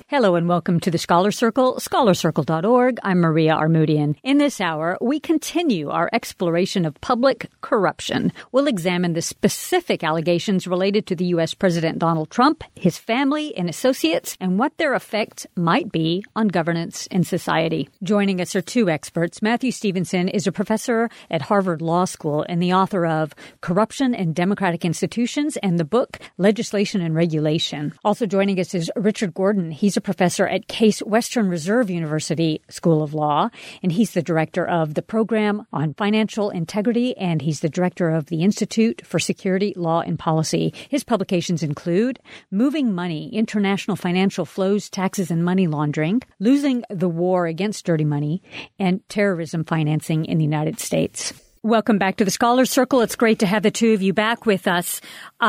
Hello and welcome to the Scholar Circle, scholarcircle.org. I'm Maria Armoudian. In this hour, we continue our exploration of public corruption. We'll examine the specific allegations related to the U.S. President Donald Trump, his family and associates, and what their effect might be on governance in society. Joining us are two experts. Matthew Stephenson is a professor at Harvard Law School and the author of Corruption in Democratic Institutions and the book Legislation and Regulation. Also joining us is Richard Gordon. He's a professor at Case Western Reserve University School of Law, and he's the director of the Program on Financial Integrity, and he's the director of the Institute for Security, Law, and Policy. His publications include Moving Money, International Financial Flows, Taxes, and Money Laundering, Losing the War Against Dirty Money, and Terrorism Financing in the United States. Welcome back to the Scholars Circle. It's great to have the two of you back with us.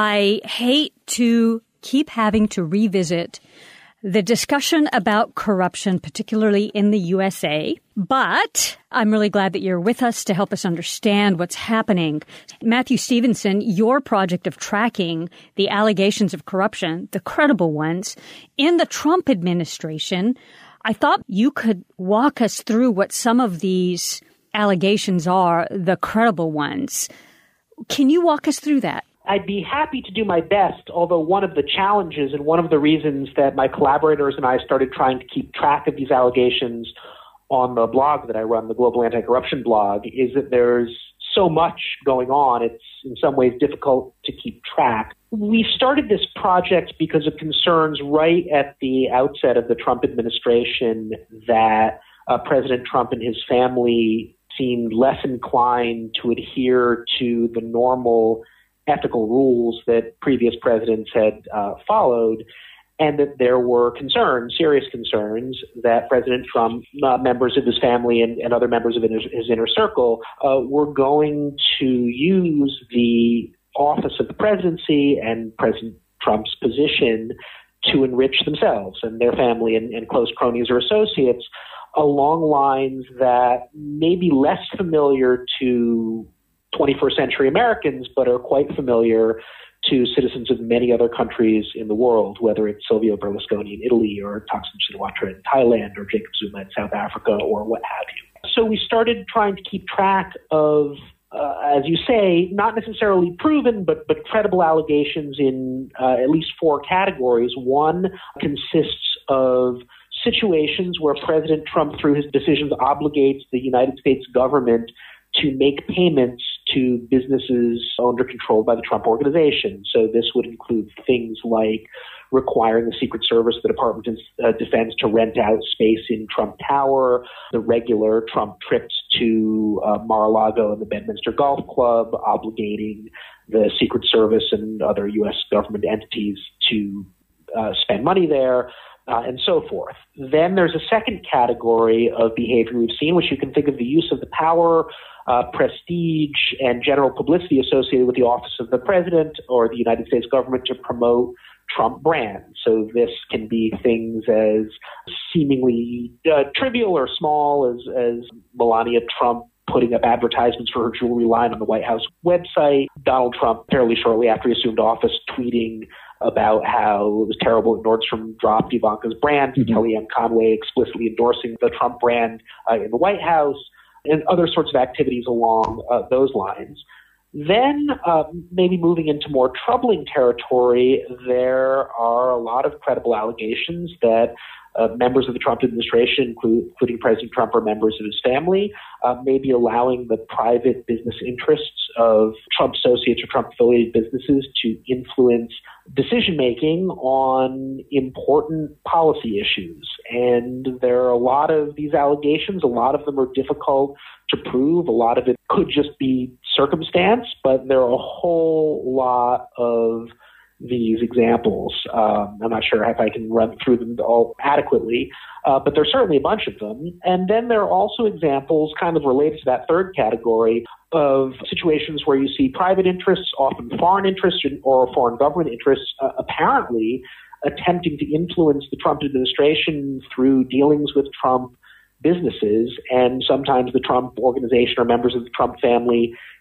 I hate to keep having to revisit the discussion about corruption, particularly in the USA, but I'm really glad that you're with us to help us understand what's happening. Matthew Stephenson, your project of tracking the allegations of corruption, the credible ones, in the Trump administration, I thought you could walk us through what some of these allegations are, the credible ones. Can you walk us through that? I'd be happy to do my best, although one of the challenges and one of the reasons that my collaborators and I started trying to keep track of these allegations on the blog that I run, the Global Anti-Corruption blog, is that there's so much going on, it's in some ways difficult to keep track. We started this project because of concerns right at the outset of the Trump administration that President Trump and his family seemed less inclined to adhere to the normal ethical rules that previous presidents had followed, and that there were concerns, serious concerns, that President Trump, members of his family and other members of his inner circle were going to use the office of the presidency and President Trump's position to enrich themselves and their family and close cronies or associates along lines that may be less familiar to 21st century Americans, but are quite familiar to citizens of many other countries in the world, whether it's Silvio Berlusconi in Italy or Thaksin Shinawatra in Thailand or Jacob Zuma in South Africa or what have you. So we started trying to keep track of, as you say, not necessarily proven, but credible allegations in at least four categories. One consists of situations where President Trump, through his decisions, obligates the United States government to make payments to businesses owned or controlled by the Trump organization. So this would include things like requiring the Secret Service, the Department of Defense, to rent out space in Trump Tower, the regular Trump trips to Mar-a-Lago and the Bedminster Golf Club, obligating the Secret Service and other U.S. government entities to spend money there, and so forth. Then there's a second category of behavior we've seen, which you can think of the use of the power, prestige, and general publicity associated with the office of the president or the United States government to promote Trump brands. So this can be things as seemingly trivial or small as Melania Trump putting up advertisements for her jewelry line on the White House website, Donald Trump fairly shortly after he assumed office tweeting about how it was terrible that Nordstrom dropped Ivanka's brand, Kellyanne Conway explicitly endorsing the Trump brand in the White House, and other sorts of activities along those lines. Then, maybe moving into more troubling territory, there are a lot of credible allegations that members of the Trump administration, including President Trump or members of his family, may be allowing the private business interests of Trump associates or Trump-affiliated businesses to influence decision-making on important policy issues. And there are a lot of these allegations. A lot of them are difficult to prove. A lot of it could just be circumstance, but there are a whole lot of these examples. I'm not sure if I can run through them all adequately, but there's certainly a bunch of them. And then there are also examples kind of related to that third category of situations where you see private interests, often foreign interests or foreign government interests, apparently attempting to influence the Trump administration through dealings with Trump businesses, and sometimes the Trump organization or members of the Trump family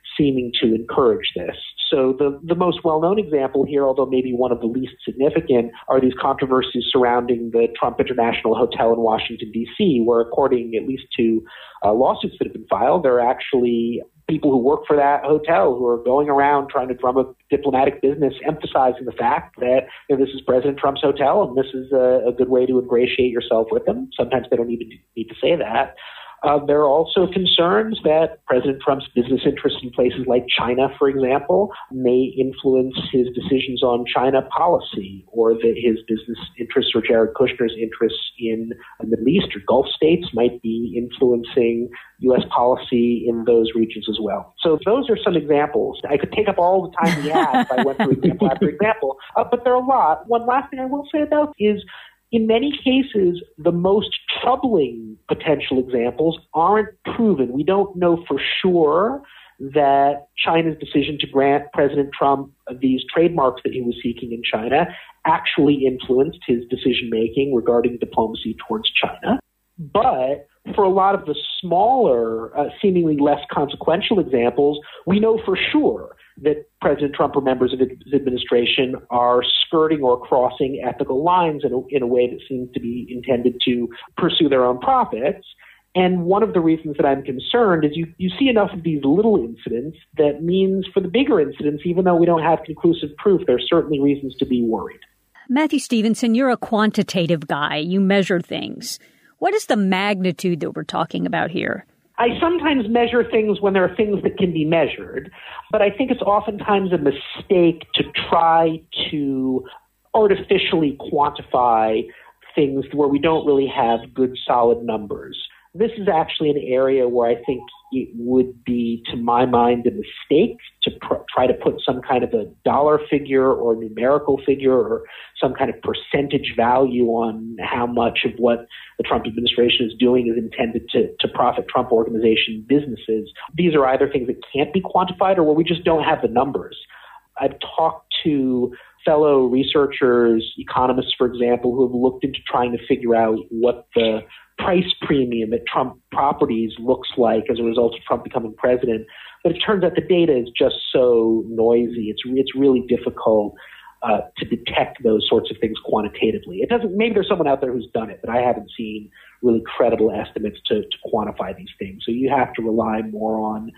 seeming to encourage this. So the most well-known example here, although maybe one of the least significant, are these controversies surrounding the Trump International Hotel in Washington, D.C., where according at least to lawsuits that have been filed, there are actually people who work for that hotel who are going around trying to drum up diplomatic business, emphasizing the fact that this is President Trump's hotel and this is a good way to ingratiate yourself with him. Sometimes they don't even need to say that. There are also concerns that President Trump's business interests in places like China, for example, may influence his decisions on China policy, or that his business interests or Jared Kushner's interests in the Middle East or Gulf states might be influencing U.S. policy in those regions as well. So those are some examples. I could take up all the time we have if I went through example after example, but there are a lot. One last thing I will say about is, in many cases, the most troubling potential examples aren't proven. We don't know for sure that China's decision to grant President Trump these trademarks that he was seeking in China actually influenced his decision-making regarding diplomacy towards China. But for a lot of the smaller, seemingly less consequential examples, we know for sure that President Trump or members of his administration are skirting or crossing ethical lines in a way that seems to be intended to pursue their own profits. And one of the reasons that I'm concerned is you see enough of these little incidents that means for the bigger incidents, even though we don't have conclusive proof, there are certainly reasons to be worried. Matthew Stevenson, you're a quantitative guy. You measure things. What is the magnitude that we're talking about here? I sometimes measure things when there are things that can be measured, but I think it's oftentimes a mistake to try to artificially quantify things where we don't really have good, solid numbers. This is actually an area where I think it would be, to my mind, a mistake to try to put some kind of a dollar figure or numerical figure or some kind of percentage value on how much of what the Trump administration is doing is intended to profit Trump Organization businesses. These are either things that can't be quantified or where we just don't have the numbers. I've talked to fellow researchers, economists, for example, who have looked into trying to figure out what the price premium at Trump properties looks like as a result of Trump becoming president. But it turns out the data is just so noisy. It's really difficult to detect those sorts of things quantitatively. It doesn't. Maybe there's someone out there who's done it, but I haven't seen really credible estimates to quantify these things. So you have to rely more on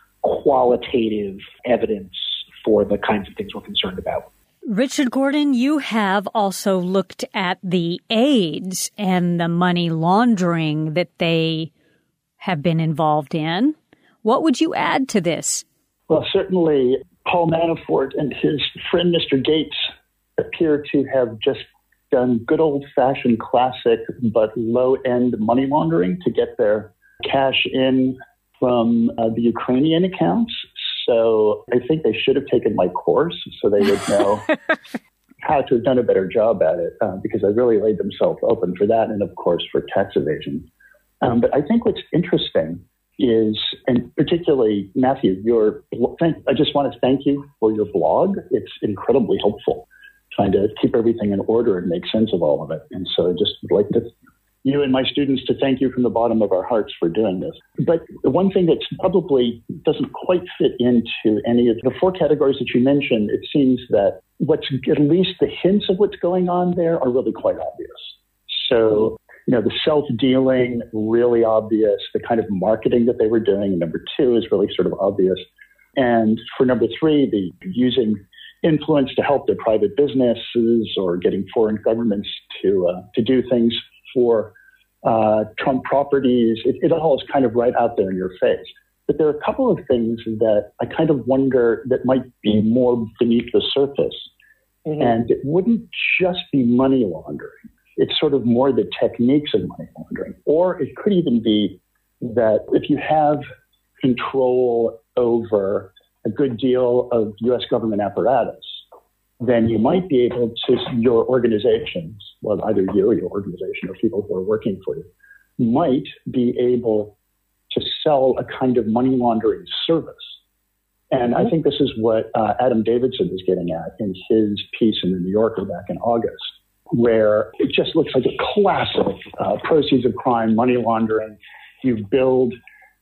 qualitative evidence for the kinds of things we're concerned about. Richard Gordon, you have also looked at the aides and the money laundering that they have been involved in. What would you add to this? Well, certainly Paul Manafort and his friend Mr. Gates appear to have just done good old-fashioned classic but low-end money laundering to get their cash in from the Ukrainian accounts. So I think they should have taken my course so they would know how to have done a better job at it, because I really laid themselves open for that and, of course, for tax evasion. But I think what's interesting is, and particularly, Matthew, I just want to thank you for your blog. It's incredibly helpful trying to keep everything in order and make sense of all of it. And so I just would like you and my students to thank you from the bottom of our hearts for doing this. But the one thing that probably doesn't quite fit into any of the four categories that you mentioned, it seems that at least the hints of what's going on there are really quite obvious. So, the self-dealing, really obvious, the kind of marketing that they were doing. And number two is really sort of obvious. And for number three, the using influence to help their private businesses or getting foreign governments to do things for Trump properties. It all is kind of right out there in your face. But there are a couple of things that I kind of wonder that might be more beneath the surface. Mm-hmm. And it wouldn't just be money laundering. It's sort of more the techniques of money laundering. Or it could even be that if you have control over a good deal of U.S. government apparatus, then you might be able to, your organizations, well, either you or your organization or people who are working for you, might be able to sell a kind of money laundering service. And I think this is what Adam Davidson is getting at in his piece in the New Yorker back in August, where it just looks like a classic proceeds of crime, money laundering. You build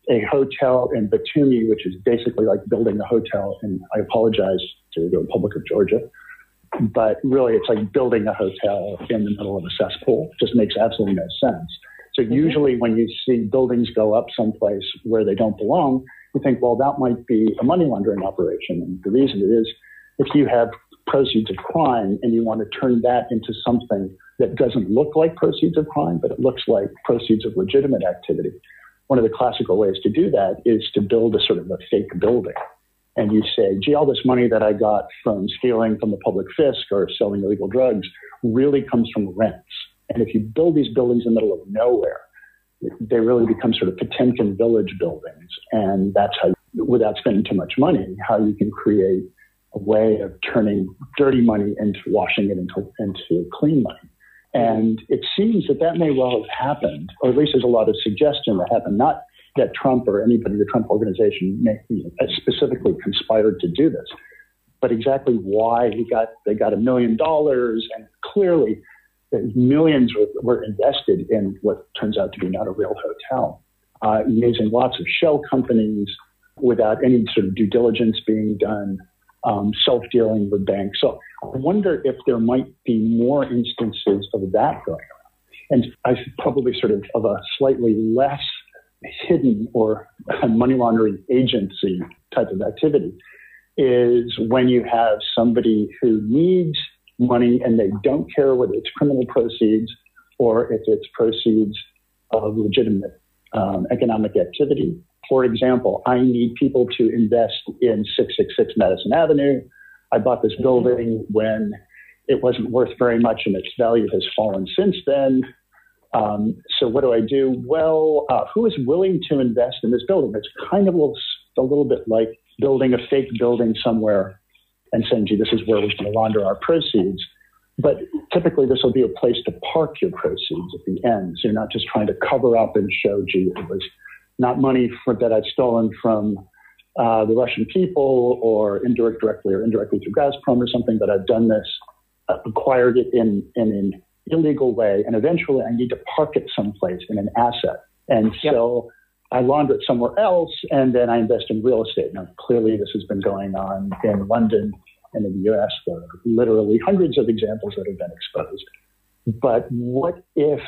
a hotel in Batumi, which is basically like building a hotel. And I apologize to the Republic of Georgia, but really it's like building a hotel in the middle of a cesspool. It just makes absolutely no sense. So usually when you see buildings go up someplace where they don't belong, you think, well, that might be a money laundering operation. And the reason it is, if you have proceeds of crime and you want to turn that into something that doesn't look like proceeds of crime, but it looks like proceeds of legitimate activity, one of the classical ways to do that is to build a sort of a fake building. And you say, gee, all this money that I got from stealing from the public fisc or selling illegal drugs really comes from rents. And if you build these buildings in the middle of nowhere, they really become sort of Potemkin village buildings. And that's how, without spending too much money, how you can create a way of turning dirty money into washing it into clean money. And it seems that may well have happened, or at least there's a lot of suggestion that happened, not that Trump or anybody in the Trump organization specifically conspired to do this, but exactly why they got $1 million, and clearly millions were invested in what turns out to be not a real hotel, using lots of shell companies without any sort of due diligence being done, self-dealing with banks. So I wonder if there might be more instances of that going on. And I probably sort of a slightly less hidden or money laundering agency type of activity is when you have somebody who needs money and they don't care whether it's criminal proceeds or if it's proceeds of legitimate economic activity. For example, I need people to invest in 666 Madison Avenue. I bought this building when it wasn't worth very much and its value has fallen since then. So what do I do? Well, who is willing to invest in this building? It's kind of a little bit like building a fake building somewhere and saying, gee, this is where we're going to launder our proceeds. But typically this will be a place to park your proceeds at the end. So you're not just trying to cover up and show, gee, it was not money that I'd stolen from the Russian people or directly or indirectly through Gazprom or something, but I've done this, acquired it in an illegal way, and eventually I need to park it someplace in an asset. And so I launder it somewhere else, and then I invest in real estate. Now, clearly this has been going on in London and in the US. There are literally hundreds of examples that have been exposed. But what if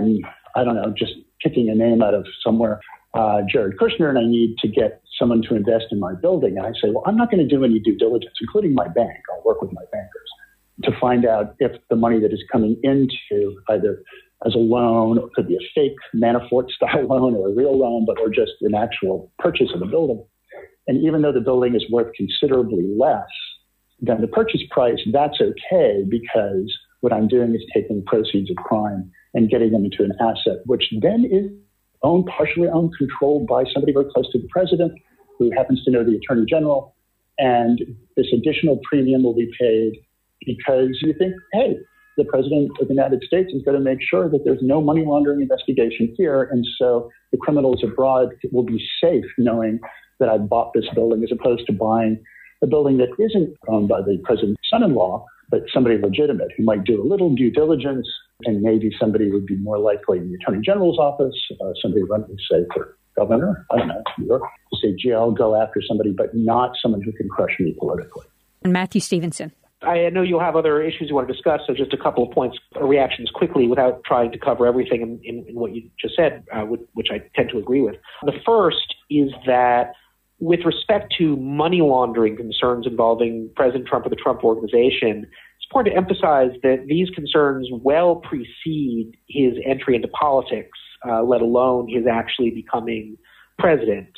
I don't know, just picking a name out of somewhere, Jared Kushner, and I need to get someone to invest in my building. And I say, well, I'm not going to do any due diligence, including my bank. I'll work with my bankers to find out if the money that is coming into either as a loan, or it could be a fake Manafort-style loan or a real loan, or just an actual purchase of the building. And even though the building is worth considerably less than the purchase price, that's okay, because what I'm doing is taking proceeds of crime and getting them into an asset, which then is partially owned, controlled by somebody very close to the president who happens to know the attorney general. And this additional premium will be paid because you think, hey, the president of the United States is going to make sure that there's no money laundering investigation here. And so the criminals abroad will be safe knowing that I bought this building, as opposed to buying a building that isn't owned by the president's son-in-law, but somebody legitimate who might do a little due diligence, and maybe somebody would be more likely in the attorney general's office, somebody running, say, for governor, I don't know, New York, to say, gee, I'll go after somebody, but not someone who can crush me politically. And Matthew Stevenson. I know you'll have other issues you want to discuss, so just a couple of points, reactions quickly without trying to cover everything in what you just said, which I tend to agree with. The first is that with respect to money laundering concerns involving President Trump or the Trump Organization, it's important to emphasize that these concerns well precede his entry into politics, let alone his actually becoming president.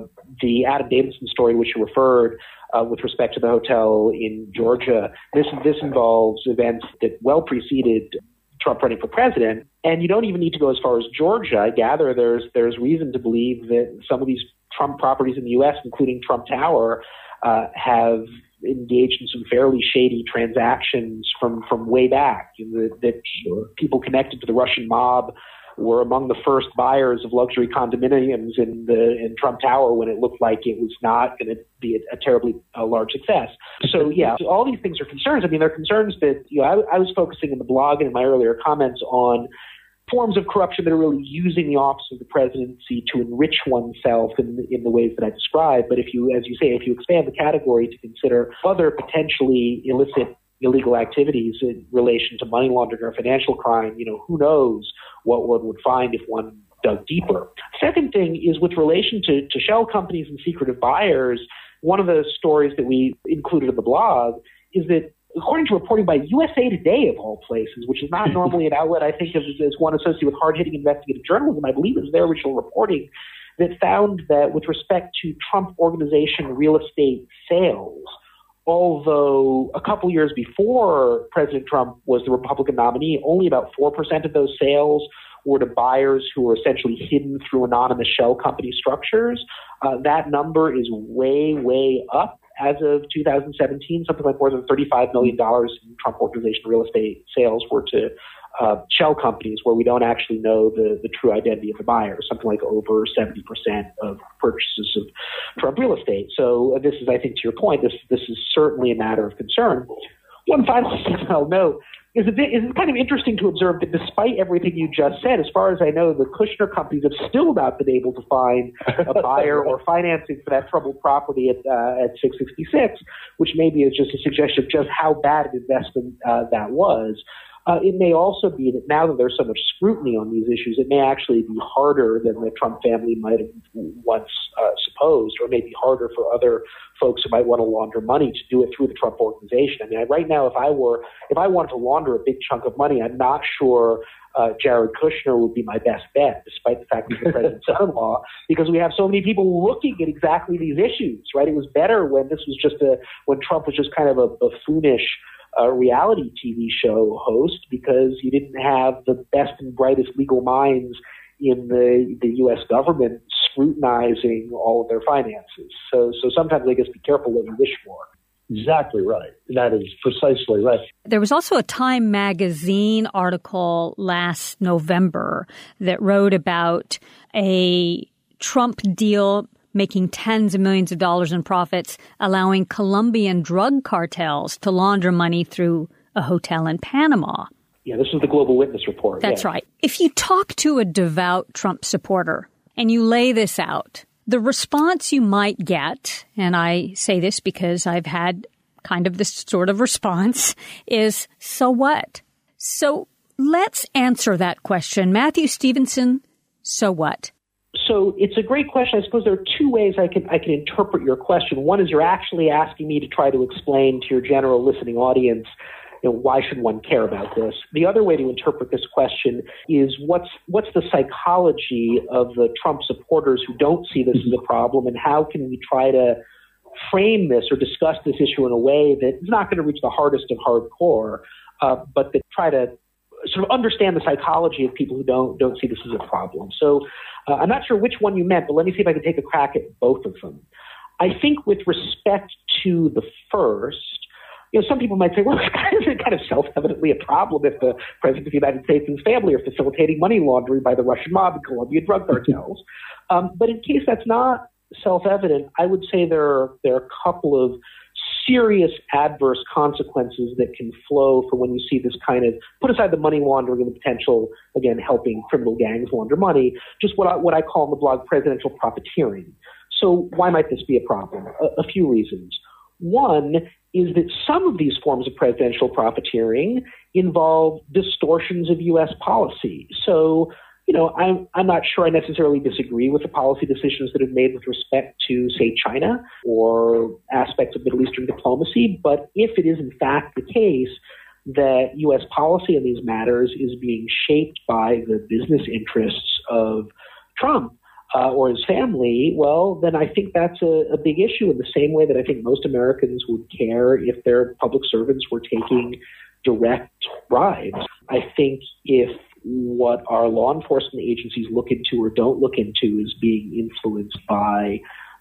The Adam Davidson story to which you referred with respect to the hotel in Georgia, this involves events that well preceded Trump running for president. And you don't even need to go as far as Georgia. I gather there's reason to believe that some of these Trump properties in the U.S., including Trump Tower, have engaged in some fairly shady transactions from way back. That people connected to the Russian mob were among the first buyers of luxury condominiums in Trump Tower when it looked like it was not going to be a terribly large success. So all these things are concerns. I mean, they're concerns that I was focusing in the blog and in my earlier comments on forms of corruption that are really using the office of the presidency to enrich oneself in the ways that I described. But if you, as you say, if you expand the category to consider other potentially illicit, illegal activities in relation to money laundering or financial crime, who knows what one would find if one dug deeper. Second thing is with relation to shell companies and secretive buyers, one of the stories that we included in the blog is that according to reporting by USA Today, of all places, which is not normally an outlet I think of as one associated with hard-hitting investigative journalism, I believe it was their original reporting that found that with respect to Trump Organization real estate sales, although a couple years before President Trump was the Republican nominee, only about 4% of those sales were to buyers who were essentially hidden through anonymous shell company structures. That number is way, way up. As of 2017, something like more than $35 million in Trump Organization real estate sales were to shell companies where we don't actually know the true identity of the buyer, something like over 70% of purchases of Trump real estate. So this is, I think, to your point, this is certainly a matter of concern. One final thing I'll note is it's kind of interesting to observe that despite everything you just said, as far as I know, the Kushner companies have still not been able to find a buyer or financing for that troubled property at 666, which maybe is just a suggestion of just how bad an investment that was. It may also be that now that there's so much scrutiny on these issues, it may actually be harder than the Trump family might have once supposed, or maybe harder for other folks who might want to launder money to do it through the Trump Organization. I mean, right now, if I wanted to launder a big chunk of money, I'm not sure Jared Kushner would be my best bet, despite the fact that he's the president's son-in-law, because we have so many people looking at exactly these issues, right? It was better when this was just when Trump was just kind of a buffoonish reality TV show host, because you didn't have the best and brightest legal minds in the U.S. government scrutinizing all of their finances. So sometimes I guess be careful what you wish for. Exactly right. That is precisely right. There was also a Time magazine article last November that wrote about a Trump deal making tens of millions of dollars in profits, allowing Colombian drug cartels to launder money through a hotel in Panama. Yeah, this is the Global Witness report. That's right. If you talk to a devout Trump supporter and you lay this out, the response you might get, and I say this because I've had kind of this sort of response, is, so what? So let's answer that question. Matthew Stevenson, so what? So it's a great question. I suppose there are two ways I can interpret your question. One is you're actually asking me to try to explain to your general listening audience, why should one care about this? The other way to interpret this question is what's the psychology of the Trump supporters who don't see this as a problem, and how can we try to frame this or discuss this issue in a way that is not going to reach the hardest of hardcore, but that try to sort of understand the psychology of people who don't see this as a problem. So I'm not sure which one you meant, but let me see if I can take a crack at both of them. I think with respect to the first, some people might say, well, it's kind of self-evidently a problem if the President of the United States and his family are facilitating money laundering by the Russian mob and Colombian drug cartels. But in case that's not self-evident, I would say there are a couple of serious adverse consequences that can flow from when you see this kind of, put aside the money laundering and the potential, again, helping criminal gangs launder money, just what I call in the blog presidential profiteering. So why might this be a problem? A few reasons. One is that some of these forms of presidential profiteering involve distortions of U.S. policy. So, I'm not sure I necessarily disagree with the policy decisions that have made with respect to, say, China or aspects of Middle Eastern diplomacy. But if it is in fact the case that U.S. policy in these matters is being shaped by the business interests of Trump or his family, well, then I think that's a big issue, in the same way that I think most Americans would care if their public servants were taking direct bribes. I think if what our law enforcement agencies look into or don't look into is being influenced by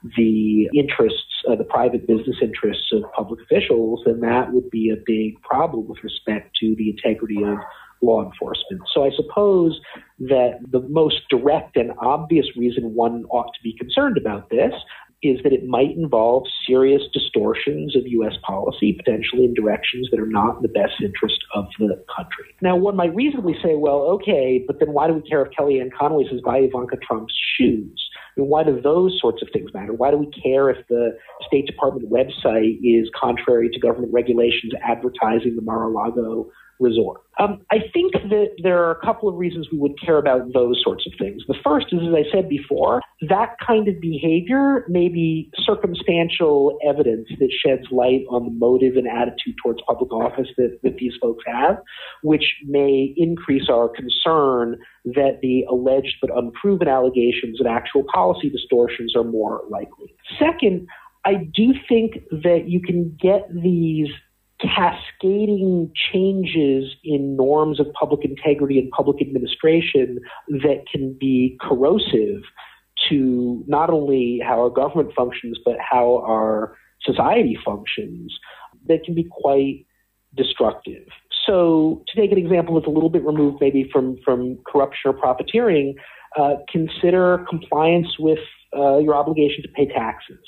the interests, the private business interests of public officials, then that would be a big problem with respect to the integrity of law enforcement. So I suppose that the most direct and obvious reason one ought to be concerned about this is that it might involve serious distortions of U.S. policy, potentially in directions that are not in the best interest of the country. Now, one might reasonably say, well, okay, but then why do we care if Kellyanne Conway says buy Ivanka Trump's shoes? I mean, why do those sorts of things matter? Why do we care if the State Department website is contrary to government regulations advertising the Mar-a-Lago resort? I think that there are a couple of reasons we would care about those sorts of things. The first is, as I said before, that kind of behavior may be circumstantial evidence that sheds light on the motive and attitude towards public office that these folks have, which may increase our concern that the alleged but unproven allegations of actual policy distortions are more likely. Second, I do think that you can get these cascading changes in norms of public integrity and public administration that can be corrosive to not only how our government functions, but how our society functions, that can be quite destructive. So to take an example that's a little bit removed maybe from corruption or profiteering, consider compliance with your obligation to pay taxes.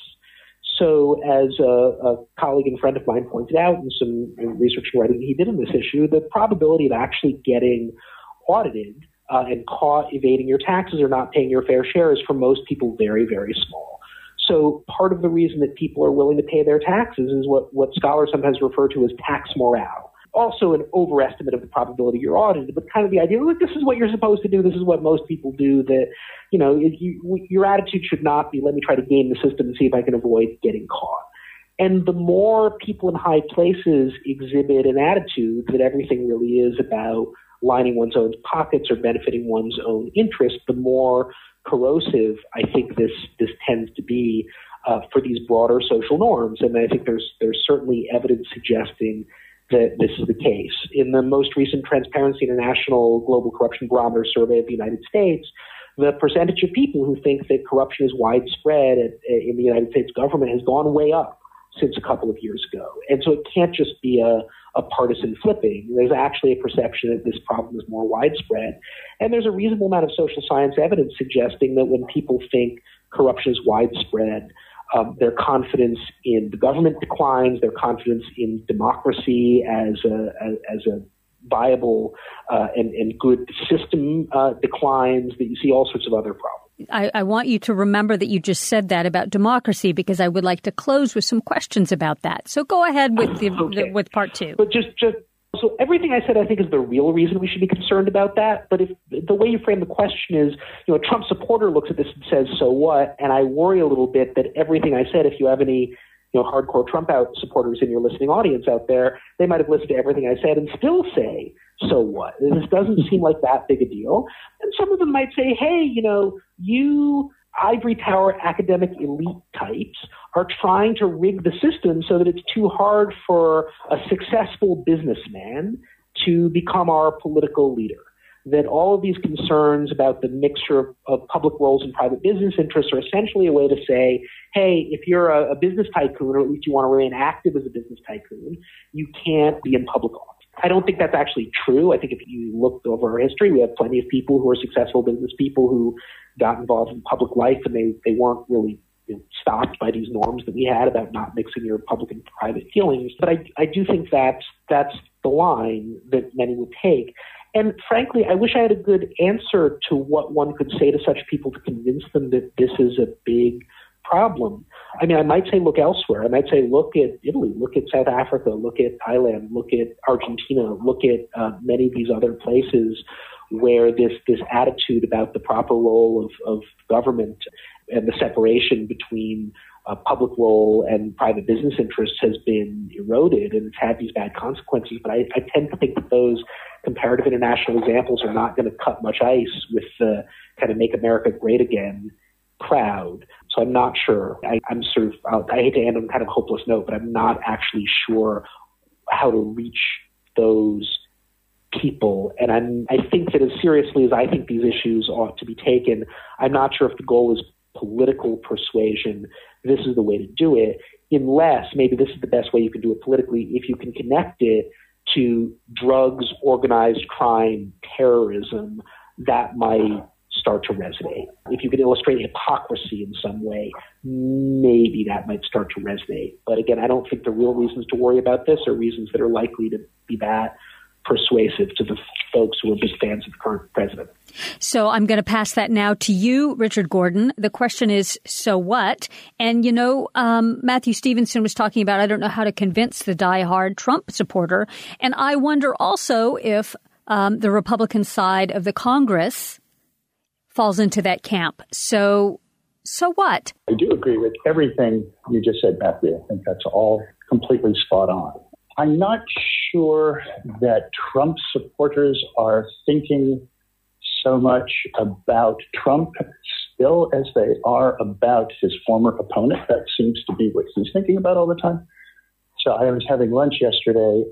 So as a colleague and friend of mine pointed out in some research and writing he did on this issue, the probability of actually getting audited and caught evading your taxes or not paying your fair share is for most people very, very small. So part of the reason that people are willing to pay their taxes is what scholars sometimes refer to as tax morale. Also an overestimate of the probability you're audited, but kind of the idea, look, this is what you're supposed to do, this is what most people do, that, you know, your attitude should not be, let me try to game the system and see if I can avoid getting caught. And the more people in high places exhibit an attitude that everything really is about lining one's own pockets or benefiting one's own interest, the more corrosive I think this tends to be for these broader social norms. And I think there's certainly evidence suggesting that this is the case. In the most recent Transparency International Global Corruption Barometer survey of the United States, the percentage of people who think that corruption is widespread in the United States government has gone way up since a couple of years ago. And so it can't just be a partisan flipping. There's actually a perception that this problem is more widespread. And there's a reasonable amount of social science evidence suggesting that when people think corruption is widespread, their confidence in the government declines, their confidence in democracy as a viable and good system declines, that you see all sorts of other problems. I want you to remember that you just said that about democracy, because I would like to close with some questions about that. So go ahead with with part two. But so everything I said, I think, is the real reason we should be concerned about that. But if the way you frame the question is, you know, a Trump supporter looks at this and says, so what? And I worry a little bit that everything I said, if you have any, you know, hardcore Trump supporters in your listening audience out there, they might have listened to everything I said and still say, so what? This doesn't seem like that big a deal. And some of them might say, hey, you know, you ivory tower academic elite types are trying to rig the system so that it's too hard for a successful businessman to become our political leader. That all of these concerns about the mixture of public roles and private business interests are essentially a way to say, hey, if you're a business tycoon, or at least you want to remain active as a business tycoon, you can't be in public office. I don't think that's actually true. I think if you look over our history, we have plenty of people who are successful business people who got involved in public life, and they weren't really stopped by these norms that we had about not mixing your public and private feelings. But I do think that's the line that many would take. And frankly, I wish I had a good answer to what one could say to such people to convince them that this is a big problem. I mean, I might say look elsewhere. I might say look at Italy, look at South Africa, look at Thailand, look at Argentina, look at many of these other places where this attitude about the proper role of government and the separation between public role and private business interests has been eroded, and it's had these bad consequences. But I tend to think that those comparative international examples are not going to cut much ice with the kind of Make America Great Again crowd. So I'm not sure. I'm sort of, I hate to end on kind of a hopeless note, but I'm not actually sure how to reach those people. And I think that as seriously as I think these issues ought to be taken, I'm not sure if the goal is political persuasion, this is the way to do it, unless maybe this is the best way you can do it politically, if you can connect it to drugs, organized crime, terrorism, that might start to resonate. If you can illustrate hypocrisy in some way, maybe that might start to resonate. But again, I don't think the real reasons to worry about this are reasons that are likely to be that persuasive to the folks who are big fans of the current president. So I'm going to pass that now to you, Richard Gordon. The question is, so what? And, Matthew Stevenson was talking about, I don't know how to convince the diehard Trump supporter. And I wonder also if the Republican side of the Congress falls into that camp. So what? I do agree with everything you just said, Matthew. I think that's all completely spot on. I'm not sure that Trump supporters are thinking so much about Trump still as they are about his former opponent. That seems to be what he's thinking about all the time. So I was having lunch yesterday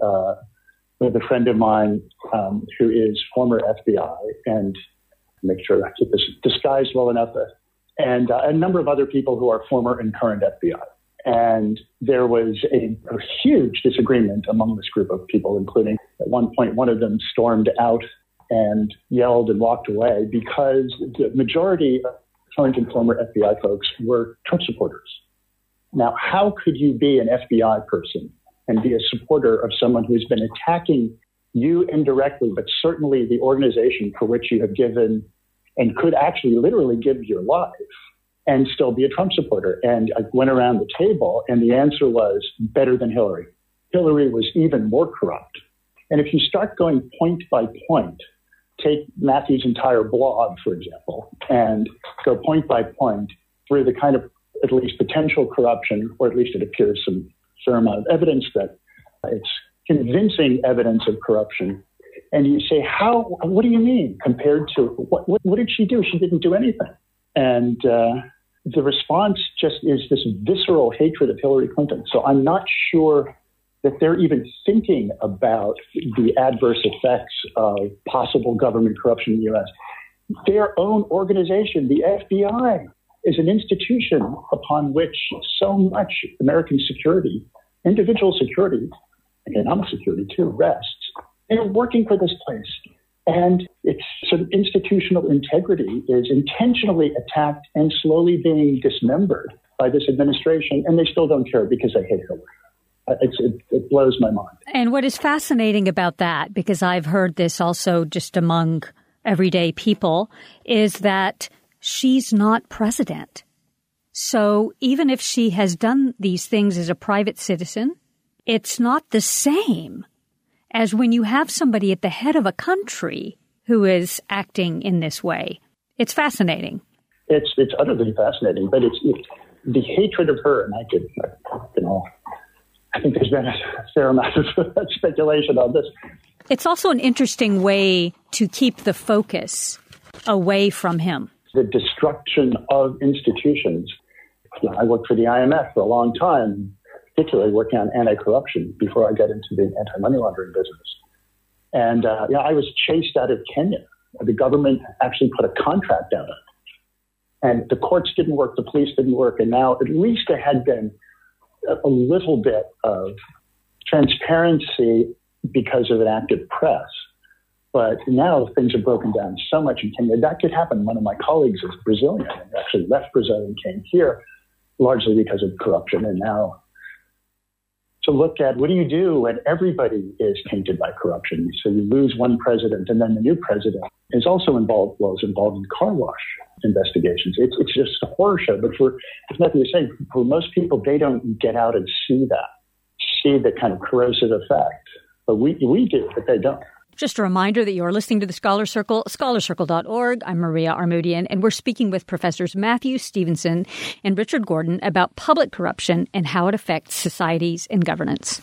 with a friend of mine who is former FBI, and make sure I keep this disguised well enough, and a number of other people who are former and current FBI. And there was a huge disagreement among this group of people, including at one point one of them stormed out and yelled and walked away because the majority of current and former FBI folks were Trump supporters. Now, how could you be an FBI person and be a supporter of someone who's been attacking you indirectly, but certainly the organization for which you have given and could actually literally give your life, and still be a Trump supporter? And I went around the table, and the answer was better than Hillary. Hillary was even more corrupt. And if you start going point by point, take Matthew's entire blog, for example, and go point by point through the kind of at least potential corruption, or at least it appears some fair amount of evidence that it's convincing evidence of corruption. And you say, what do you mean compared to what did she do? She didn't do anything. And the response just is this visceral hatred of Hillary Clinton. So I'm not sure that they're even thinking about the adverse effects of possible government corruption in the U.S. Their own organization, the FBI, is an institution upon which so much American security, individual security, economic security too, rests. They're working for this place. And its sort of institutional integrity is intentionally attacked and slowly being dismembered by this administration, and they still don't care because they hate Hillary. It blows my mind. And what is fascinating about that, because I've heard this also just among everyday people, is that she's not president. So even if she has done these things as a private citizen, it's not the same as when you have somebody at the head of a country who is acting in this way. It's fascinating. It's utterly fascinating, but it's the hatred of her, and I think there's been a fair amount of speculation on this. It's also an interesting way to keep the focus away from him. The destruction of institutions. I worked for the IMF for a long time, particularly working on anti-corruption before I got into the anti-money laundering business. And I was chased out of Kenya. The government actually put a contract out on it. And the courts didn't work, the police didn't work, and now at least there had been a little bit of transparency because of an active press. But now things are broken down so much in Kenya. That could happen. One of my colleagues is Brazilian and actually left Brazil and came here largely because of corruption. And now to look at what do you do when everybody is tainted by corruption? So you lose one president, and then the new president is also involved in car wash investigations. It's just a horror show. But as Matthew was saying, for most people, they don't get out and see the kind of corrosive effect. But we do, but they don't. Just a reminder that you're listening to the Scholar Circle, scholarcircle.org. I'm Maria Armoudian, and we're speaking with Professors Matthew Stevenson and Richard Gordon about public corruption and how it affects societies and governance.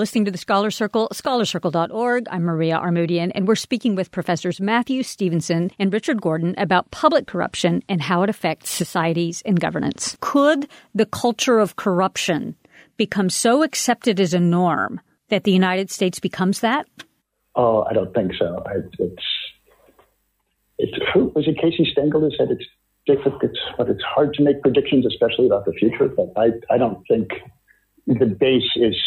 listening to The Scholar Circle, scholarcircle.org. I'm Maria Armoudian, and we're speaking with Professors Matthew Stephenson and Richard Gordon about public corruption and how it affects societies and governance. Could the culture of corruption become so accepted as a norm that the United States becomes that? Oh, I don't think so. Who was it? Casey Stengel who said it's difficult. It's hard to make predictions, especially about the future. But I don't think the base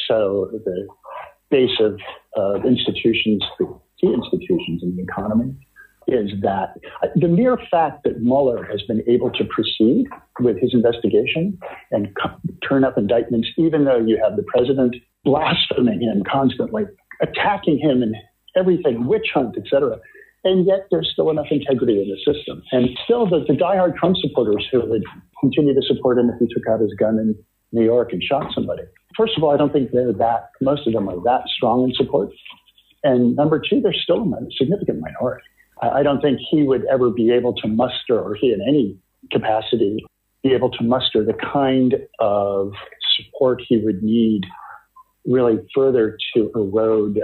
of institutions, the key institutions in the economy, is that the mere fact that Mueller has been able to proceed with his investigation and turn up indictments, even though you have the president blaspheming him constantly, attacking him and everything, witch hunt, etc. And yet there's still enough integrity in the system. And still the diehard Trump supporters who would continue to support him if he took out his gun in New York and shot somebody. First of all, I don't think most of them are that strong in support. And number two, they're still a significant minority. I don't think he would ever be able to muster, or he in any capacity, be able to muster the kind of support he would need really further to erode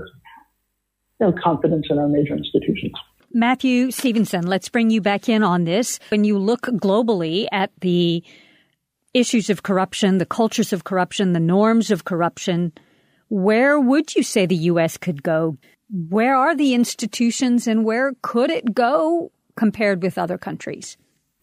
the confidence in our major institutions. Matthew Stephenson, let's bring you back in on this. When you look globally at the issues of corruption, the cultures of corruption, the norms of corruption, where would you say the U.S. could go? Where are the institutions and where could it go compared with other countries?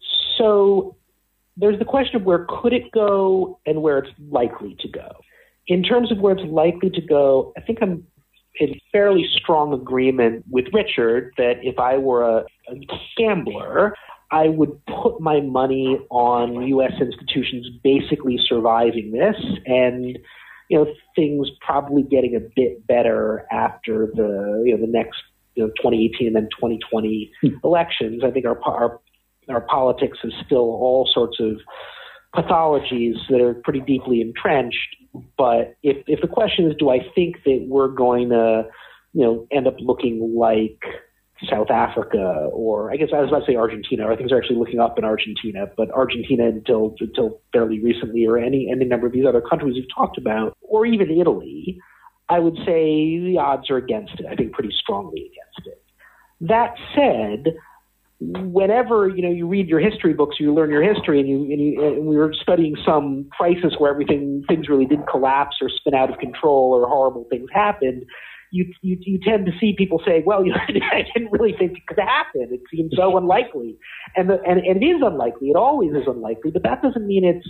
So there's the question of where could it go and where it's likely to go. In terms of where it's likely to go, I think I'm in fairly strong agreement with Richard that if I were a gambler, I would put my money on U.S. institutions basically surviving this and things probably getting a bit better after the next 2018 and then 2020 elections. I think our politics is still all sorts of pathologies that are pretty deeply entrenched. But if the question is, do I think that we're going to end up looking like South Africa, or I guess I was about to say Argentina, or things are actually looking up in Argentina, but Argentina until fairly recently, or any number of these other countries we've talked about, or even Italy, I would say the odds are against it. I think pretty strongly against it. That said, whenever you read your history books, you learn your history, and we were studying some crisis where things really did collapse or spin out of control or horrible things happened. You tend to see people say, well, I didn't really think it could happen. It seems so unlikely. And it is unlikely. It always is unlikely, but that doesn't mean it's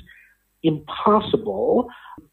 impossible.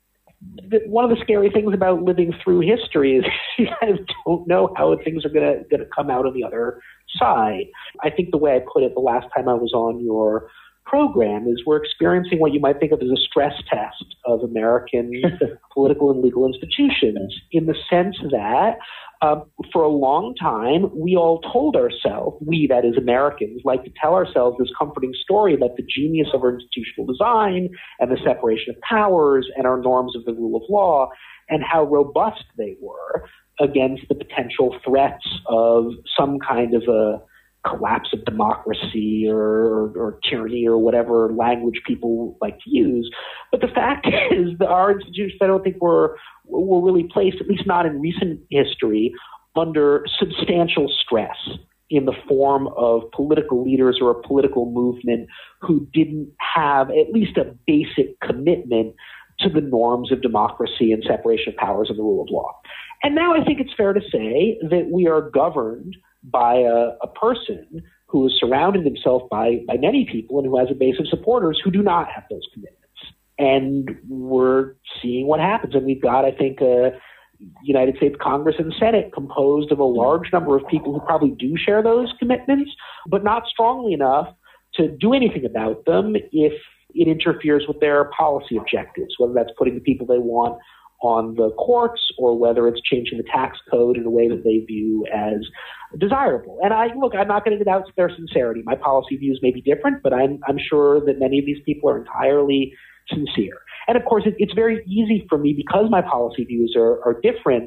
One of the scary things about living through history is you kind of don't know how things are going to come out on the other side. I think the way I put it the last time I was on your program is we're experiencing what you might think of as a stress test of American political and legal institutions, in the sense that for a long time, we all told ourselves, we, that is Americans, like to tell ourselves this comforting story about the genius of our institutional design and the separation of powers and our norms of the rule of law and how robust they were against the potential threats of some kind of a collapse of democracy or tyranny or whatever language people like to use. But the fact is that our institutions, I don't think were really placed, at least not in recent history, under substantial stress in the form of political leaders or a political movement who didn't have at least a basic commitment to the norms of democracy and separation of powers and the rule of law. And now I think it's fair to say that we are governed by a person who has surrounded himself by many people and who has a base of supporters who do not have those commitments. And we're seeing what happens. And we've got, I think, a United States Congress and Senate composed of a large number of people who probably do share those commitments, but not strongly enough to do anything about them if it interferes with their policy objectives, whether that's putting the people they want on the courts or whether it's changing the tax code in a way that they view as desirable. And I'm not going to doubt their sincerity. My policy views may be different, but I'm sure that many of these people are entirely sincere. And of course, it's very easy for me, because my policy views are different,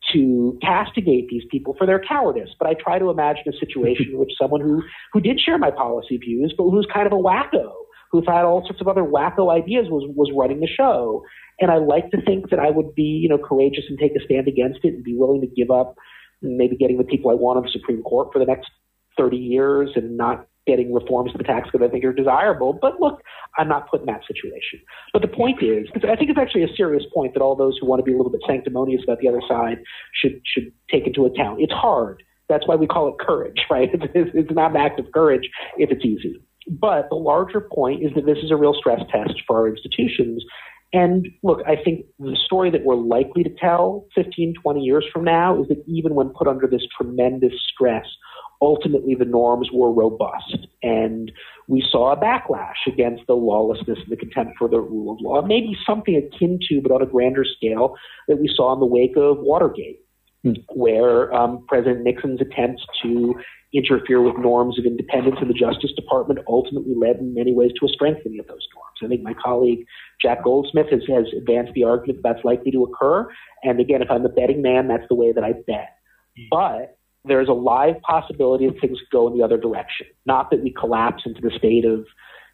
to castigate these people for their cowardice. But I try to imagine a situation in which someone who did share my policy views, but who's kind of a wacko, who had all sorts of other wacko ideas, was running the show. And I like to think that I would be, courageous and take a stand against it and be willing to give up maybe getting the people I want on the Supreme Court for the next 30 years and not getting reforms to the tax code I think are desirable. But look, I'm not put in that situation. But the point is, I think it's actually a serious point that all those who want to be a little bit sanctimonious about the other side should take into account. It's hard. That's why we call it courage, right? It's not an act of courage if it's easy. But the larger point is that this is a real stress test for our institutions. And look, I think the story that we're likely to tell 15, 20 years from now is that even when put under this tremendous stress, ultimately the norms were robust. And we saw a backlash against the lawlessness and the contempt for the rule of law, maybe something akin to, but on a grander scale, that we saw in the wake of Watergate, where President Nixon's attempts to interfere with norms of independence in the Justice Department ultimately led in many ways to a strengthening of those norms. I think my colleague Jack Goldsmith has advanced the argument that that's likely to occur. And again, if I'm a betting man, that's the way that I bet. But there's a live possibility that things go in the other direction. Not that we collapse into the state of,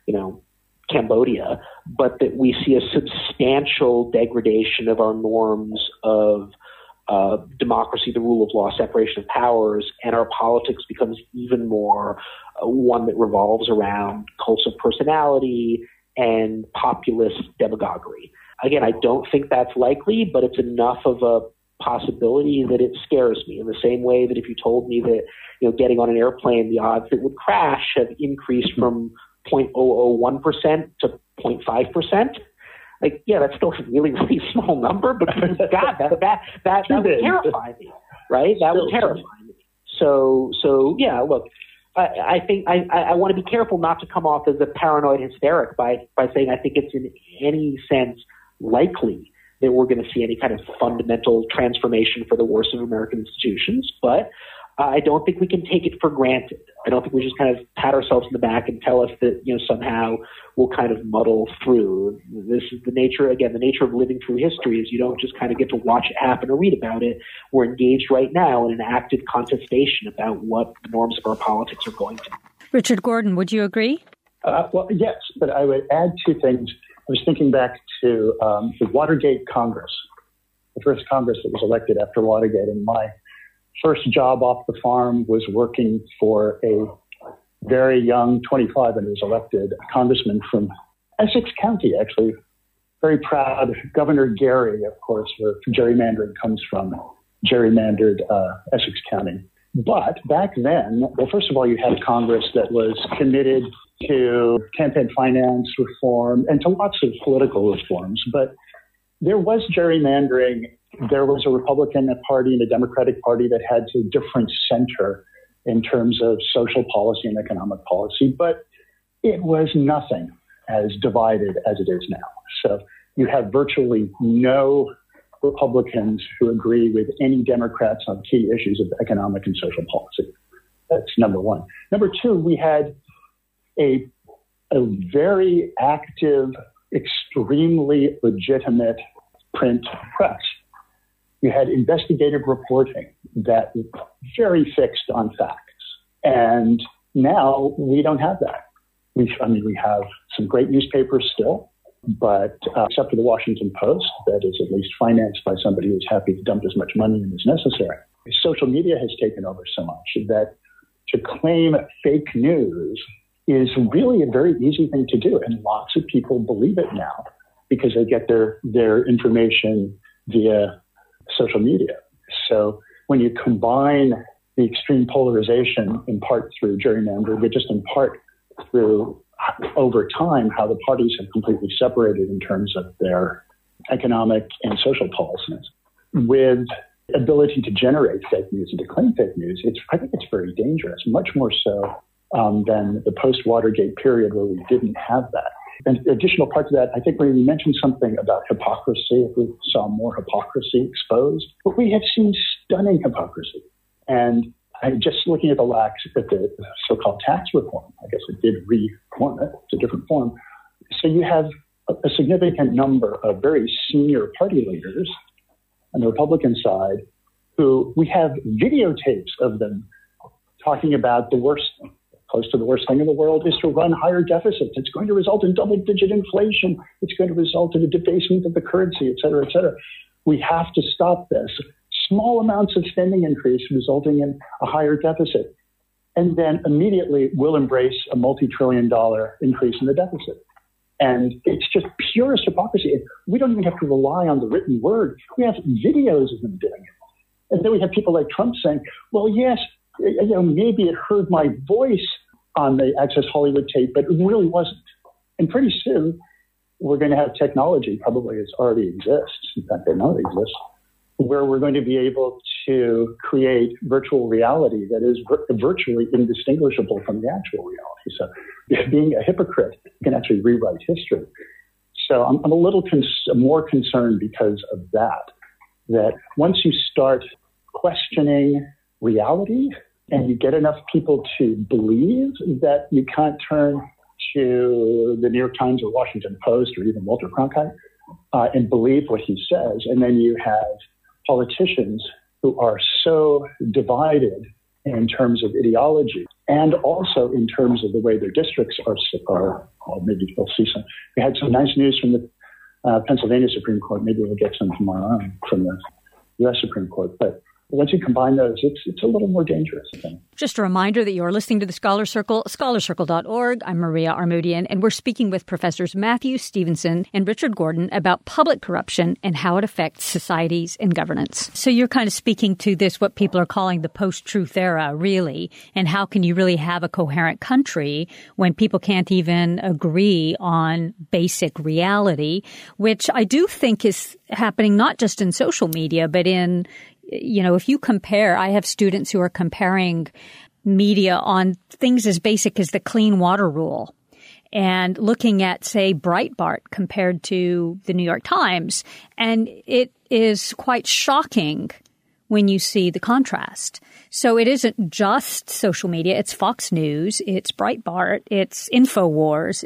Cambodia, but that we see a substantial degradation of our norms of democracy, the rule of law, separation of powers, and our politics becomes even more one that revolves around cults of personality and populist demagoguery. Again, I don't think that's likely, but it's enough of a possibility that it scares me in the same way that if you told me that, getting on an airplane, the odds that it would crash have increased from 0.001% to 0.5%. Like, yeah, that's still a really, really small number, but God, that would terrify me, right? That would terrify me. So yeah, look, I think I want to be careful not to come off as a paranoid hysteric by saying I think it's in any sense likely that we're going to see any kind of fundamental transformation for the worse of American institutions, but I don't think we can take it for granted. I don't think we just kind of pat ourselves in the back and tell us that, somehow we'll kind of muddle through. This is the nature of living through history is you don't just kind of get to watch it happen or read about it. We're engaged right now in an active contestation about what the norms of our politics are going to be. Richard Gordon, would you agree? Well, yes, but I would add two things. I was thinking back to the Watergate Congress, the first Congress that was elected after Watergate, and my first job off the farm was working for a very young 25 and was elected congressman from Essex County, actually. Very proud. Governor Gary, of course, where gerrymandering comes from, gerrymandered Essex County. But back then, well, first of all, you had a Congress that was committed to campaign finance reform and to lots of political reforms. But there was gerrymandering. There was a Republican Party and a Democratic Party that had a different center in terms of social policy and economic policy, but it was nothing as divided as it is now. So you have virtually no Republicans who agree with any Democrats on key issues of economic and social policy. That's number one. Number two, we had a very active, extremely legitimate print press. You had investigative reporting that was very fixed on facts. And now we don't have that. We have some great newspapers still, but except for the Washington Post, that is at least financed by somebody who's happy to dump as much money in as necessary. Social media has taken over so much that to claim fake news is really a very easy thing to do. And lots of people believe it now because they get their information via social media. So when you combine the extreme polarization in part through gerrymandering, but just in part through over time how the parties have completely separated in terms of their economic and social policies, with ability to generate fake news and to claim fake news, I think it's very dangerous, much more so than the post-Watergate period where we didn't have that. And additional part to that, I think when we mentioned something about hypocrisy, if we saw more hypocrisy exposed, but we have seen stunning hypocrisy. And I'm just looking at the so-called tax reform. I guess it did reform it. It's a different form. So you have a significant number of very senior party leaders on the Republican side who we have videotapes of them talking about the worst close to the worst thing in the world, is to run higher deficits. It's going to result in double-digit inflation. It's going to result in a debasement of the currency, et cetera, et cetera. We have to stop this. Small amounts of spending increase resulting in a higher deficit. And then immediately we'll embrace a multi-trillion-dollar increase in the deficit. And it's just purest hypocrisy. We don't even have to rely on the written word. We have videos of them doing it. And then we have people like Trump saying, well, yes, maybe it heard my voice on the Access Hollywood tape, but it really wasn't. And pretty soon, we're going to have technology, probably it already exists, in fact, I know it exists, where we're going to be able to create virtual reality that is virtually indistinguishable from the actual reality. So being a hypocrite, you can actually rewrite history. So I'm a little more concerned because of that once you start questioning reality and you get enough people to believe that you can't turn to the New York Times or Washington Post or even Walter Cronkite and believe what he says, and then you have politicians who are so divided in terms of ideology and also in terms of the way their districts are well, maybe we'll see some. We had some nice news from the Pennsylvania Supreme Court. Maybe we'll get some tomorrow on from the U.S. Supreme Court. But once you combine those, it's a little more dangerous, I think. Just a reminder that you're listening to the Scholar Circle, scholarcircle.org. I'm Maria Armoudian, and we're speaking with Professors Matthew Stephenson and Richard Gordon about public corruption and how it affects societies and governance. So you're kind of speaking to this, what people are calling the post-truth era, really, and how can you really have a coherent country when people can't even agree on basic reality, which I do think is happening not just in social media, but in if you compare, I have students who are comparing media on things as basic as the clean water rule and looking at, say, Breitbart compared to the New York Times. And it is quite shocking when you see the contrast. So it isn't just social media. It's Fox News. It's Breitbart. It's InfoWars.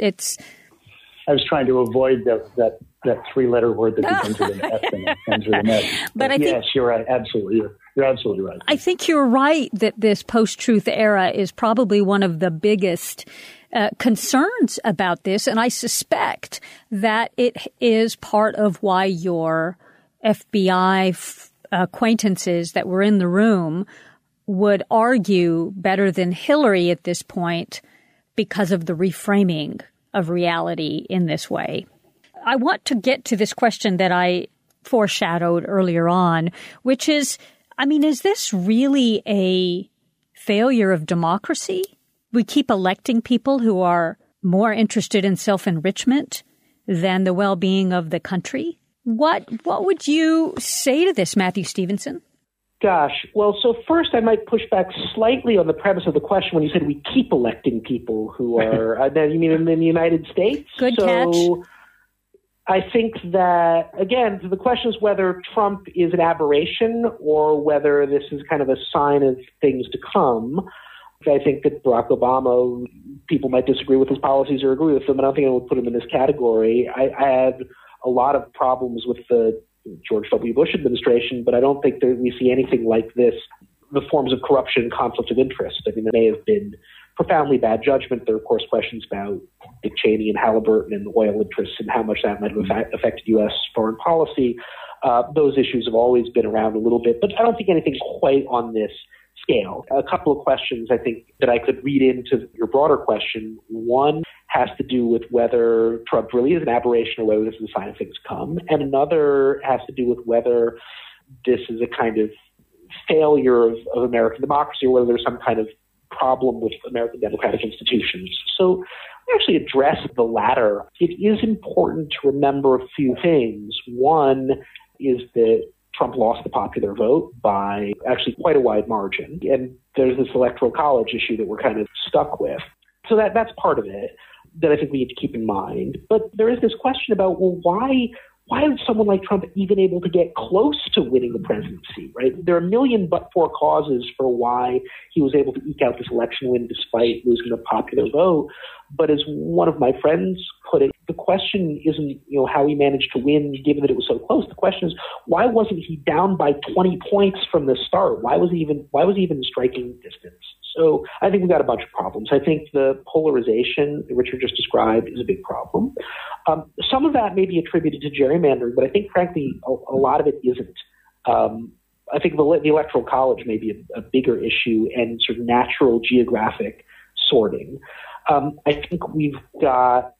I was trying to avoid that three-letter word that begins with an F and ends with an S. But yes, you're right. Absolutely. You're absolutely right. I think you're right that this post-truth era is probably one of the biggest concerns about this. And I suspect that it is part of why your FBI acquaintances that were in the room would argue better than Hillary at this point because of the reframing of reality in this way. I want to get to this question that I foreshadowed earlier on, which is, is this really a failure of democracy? We keep electing people who are more interested in self-enrichment than the well-being of the country. What would you say to this, Matthew Stephenson? Gosh. Well, so first I might push back slightly on the premise of the question when you said we keep electing people who are, you mean in the United States? Good catch. I think that, again, the question is whether Trump is an aberration or whether this is kind of a sign of things to come. I think that Barack Obama, people might disagree with his policies or agree with them. I don't think I would put him in this category. I had a lot of problems with the George W. Bush administration, but I don't think that we see anything like this, the forms of corruption, conflict of interest. There may have been profoundly bad judgment. There are, of course, questions about Dick Cheney and Halliburton and oil interests and how much that might have affected U.S. foreign policy. Those issues have always been around a little bit, but I don't think anything's quite on this scale. A couple of questions I think that I could read into your broader question. One has to do with whether Trump really is an aberration or whether this is a sign of things to come. And another has to do with whether this is a kind of failure of American democracy or whether there's some kind of problem with American democratic institutions. So we actually address the latter. It is important to remember a few things. One is that Trump lost the popular vote by actually quite a wide margin. And there's this electoral college issue that we're kind of stuck with. So that's part of it that I think we need to keep in mind. But there is this question about, well, why is someone like Trump even able to get close to winning the presidency, right? There are a million but-for causes for why he was able to eke out this election win despite losing the popular vote. But as one of my friends put it, the question isn't, how he managed to win given that it was so close. The question is, why wasn't he down by 20 points from the start? Why was he even in striking distance? So I think we've got a bunch of problems. I think the polarization that Richard just described is a big problem. Some of that may be attributed to gerrymandering, but I think, frankly, a lot of it isn't. I think the Electoral College may be a bigger issue and sort of natural geographic sorting. I think we've got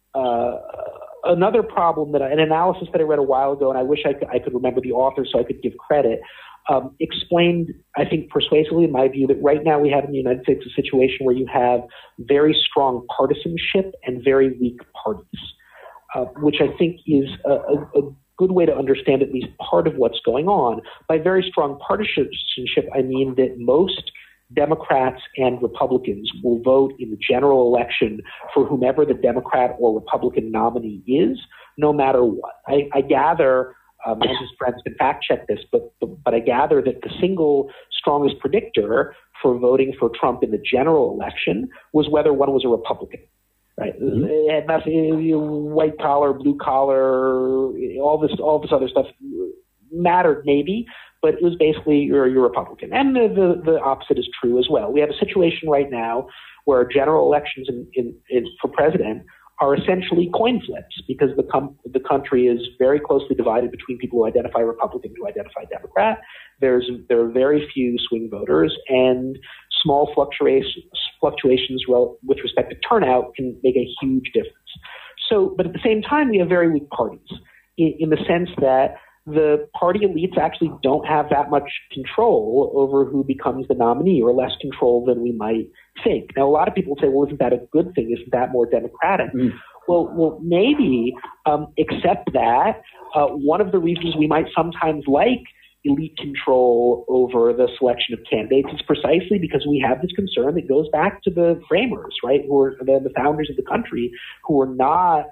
another problem an analysis that I read a while ago, and I wish I could remember the author so I could give credit, explained, I think persuasively in my view, that right now we have in the United States a situation where you have very strong partisanship and very weak parties, which I think is a good way to understand at least part of what's going on. By very strong partisanship, I mean that most Democrats and Republicans will vote in the general election for whomever the Democrat or Republican nominee is, no matter what. I gather, and his friends can fact check this, but I gather that the single strongest predictor for voting for Trump in the general election was whether one was a Republican. Right, mm-hmm. It had nothing, white collar, blue collar, all this other stuff mattered maybe, but it was basically you're a Republican. And the opposite is true as well. We have a situation right now where general elections for president are essentially coin flips because the country is very closely divided between people who identify Republican and who identify Democrat. There are very few swing voters, and small fluctuations with respect to turnout can make a huge difference. So, but at the same time, we have very weak parties in the sense that the party elites actually don't have that much control over who becomes the nominee, or less control than we might think. Now, a lot of people say, well, isn't that a good thing? Isn't that more democratic? Mm. Well, maybe, except that one of the reasons we might sometimes like elite control over the selection of candidates is precisely because we have this concern that goes back to the framers, right, who are the founders of the country, who are not,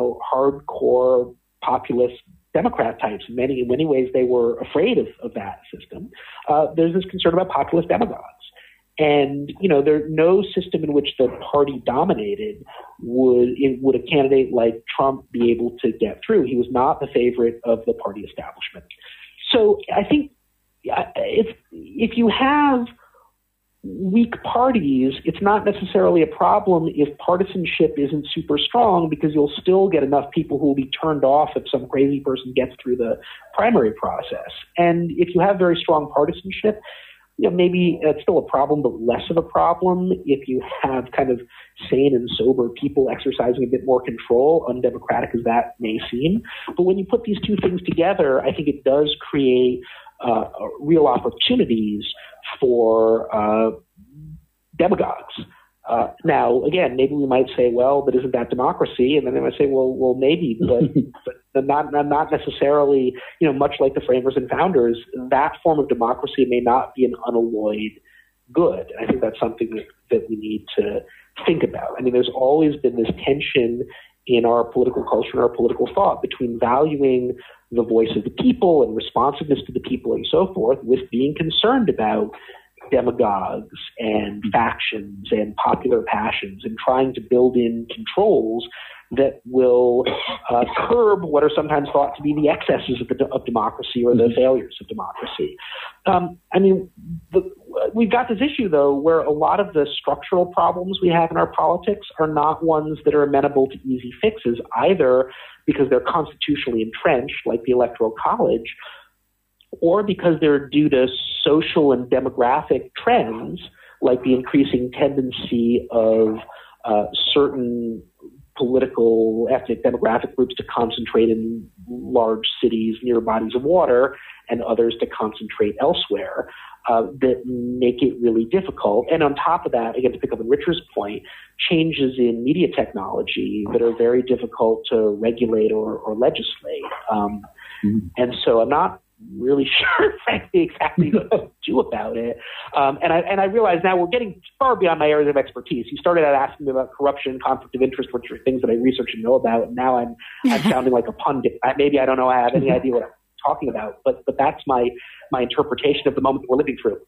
hardcore populist Democrat types. In many ways, they were afraid of that system. There's this concern about populist demagogues. And, there's no system in which the party dominated would a candidate like Trump be able to get through. He was not the favorite of the party establishment. So I think if you have weak parties, it's not necessarily a problem if partisanship isn't super strong, because you'll still get enough people who will be turned off if some crazy person gets through the primary process. And if you have very strong partisanship, maybe it's still a problem, but less of a problem if you have kind of sane and sober people exercising a bit more control, undemocratic as that may seem. But when you put these two things together, I think it does create real opportunities for demagogues. Now, again, maybe we might say, well, but isn't that democracy? And then they might say, well, maybe, but not necessarily, much like the framers and founders, that form of democracy may not be an unalloyed good. I think that's something that we need to think about. I mean, there's always been this tension in our political culture and our political thought between valuing the voice of the people and responsiveness to the people and so forth, with being concerned about demagogues and factions and popular passions, and trying to build in controls that will curb what are sometimes thought to be the excesses of democracy or the failures of democracy. We've got this issue, though, where a lot of the structural problems we have in our politics are not ones that are amenable to easy fixes, either because they're constitutionally entrenched, like the Electoral College, or because they're due to social and demographic trends, like the increasing tendency of certain political, ethnic, demographic groups to concentrate in large cities near bodies of water, and others to concentrate elsewhere, that make it really difficult. And on top of that, again, to pick up on Richard's point, changes in media technology that are very difficult to regulate or legislate. And so I'm not really sure, frankly, exactly what to do about it. And I realize now we're getting far beyond my areas of expertise. You started out asking me about corruption, conflict of interest, which are things that I research and know about. And now I'm sounding like a pundit. Maybe I don't know. I have any idea what I'm talking about, but that's my interpretation of the moment that we're living through.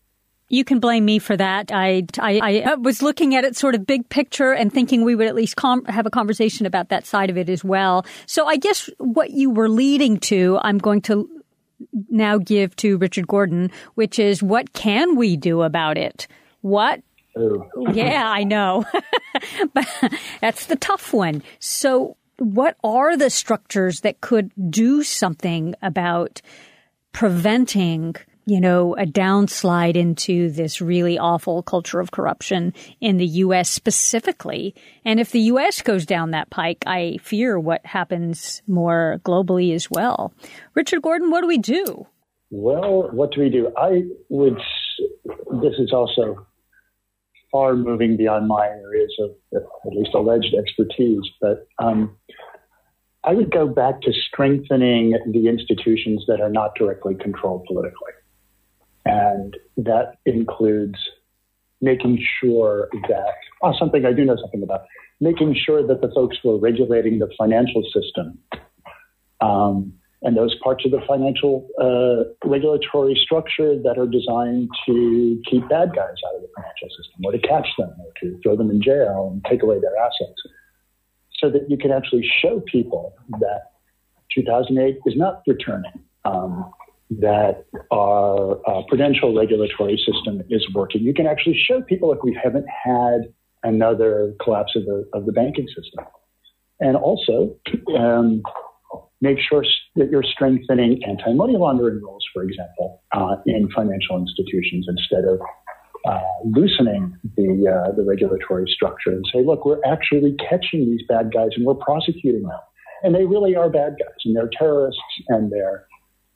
You can blame me for that. I was looking at it sort of big picture and thinking we would at least have a conversation about that side of it as well. So I guess what you were leading to, I'm going to now give to Richard Gordon, which is what can we do about it? What? Oh. Yeah, I know. But that's the tough one. So what are the structures that could do something about preventing, a downslide into this really awful culture of corruption in the U.S. specifically? And if the U.S. goes down that pike, I fear what happens more globally as well. Richard Gordon, what do we do? Well, what do we do? This is also far moving beyond my areas of at least alleged expertise, but I would go back to strengthening the institutions that are not directly controlled politically. And that includes making sure that, something I do know something about, making sure that the folks who are regulating the financial system and those parts of the financial regulatory structure that are designed to keep bad guys out of the financial system or to catch them or to throw them in jail and take away their assets, so that you can actually show people that 2008 is not returning, that our prudential regulatory system is working. You can actually show people if we haven't had another collapse of the banking system. And also make sure that you're strengthening anti-money laundering rules, for example, in financial institutions instead of loosening the regulatory structure and say, look, we're actually catching these bad guys and we're prosecuting them. And they really are bad guys, and they're terrorists, and they're